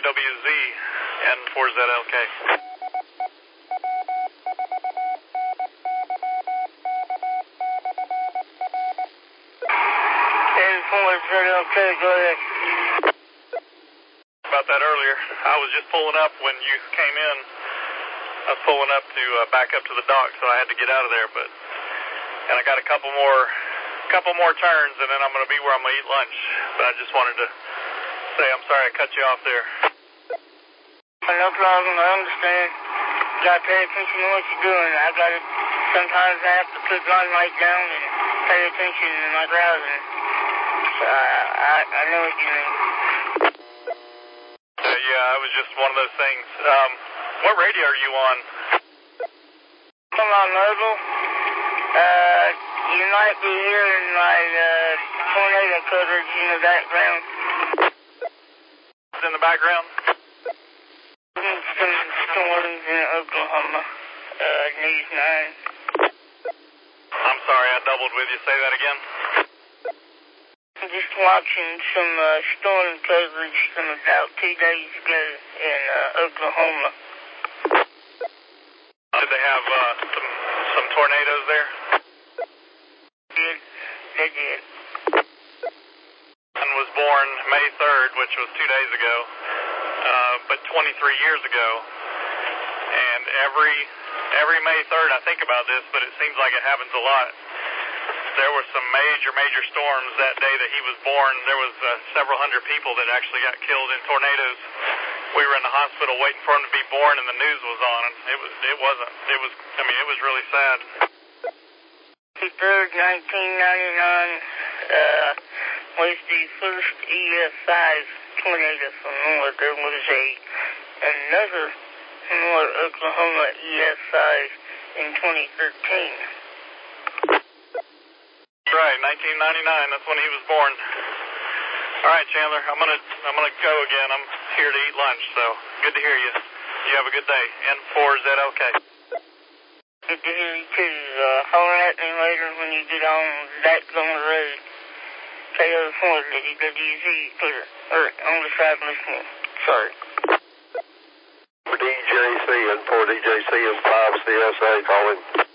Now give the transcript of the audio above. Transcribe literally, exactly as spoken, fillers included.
W Z N four Z L K. N four Z L K, go ahead. About that earlier, I was just pulling up when you came in. I was pulling up to uh, back up to the dock, so I had to get out of there. But and I got a couple more, couple more turns, and then I'm going to be where I'm going to eat lunch. But I just wanted to say I'm sorry I cut you off there. No problem, I understand. You got to pay attention to what you're doing. I got to, sometimes I have to put my light down and pay attention to my driving. So I, I, I know what you mean. Uh, yeah, it was just one of those things. Um, what radio are you on? Come on, Mobile. Uh, you might be hearing my uh, tornado coverage in the background. It's in the background? Some storms in Oklahoma. Uh, News nine. I'm sorry, I doubled with you. Say that again. I'm just watching some uh, storm coverage from about two days ago in uh, Oklahoma. Did they have uh, some, some tornadoes there? Did. They did. And was born May third, which was two days ago, uh, but twenty-three years ago. And every every May third, I think about this, but it seems like it happens a lot. There were some major, major storms that day that he was born. There was uh, several hundred people that actually got killed in tornadoes. We were in the hospital waiting for him to be born, and the news was on. And it was, it wasn't. It was. I mean, it was really sad. third, nineteen ninety-nine, uh, was the first E F five tornado from north. There was a another North Oklahoma E F five in twenty thirteen. Right, nineteen ninety-nine. That's when he was born. All right, Chandler. I'm gonna I'm gonna go again. I'm here to eat lunch. So good to hear you. You have a good day. N four Z L K. Good to hear you too. Uh, holler at me later when you get on back on the road. K O four W Z clear. Or on the side listening. Sorry. For D J C and for D J C and five C S A calling.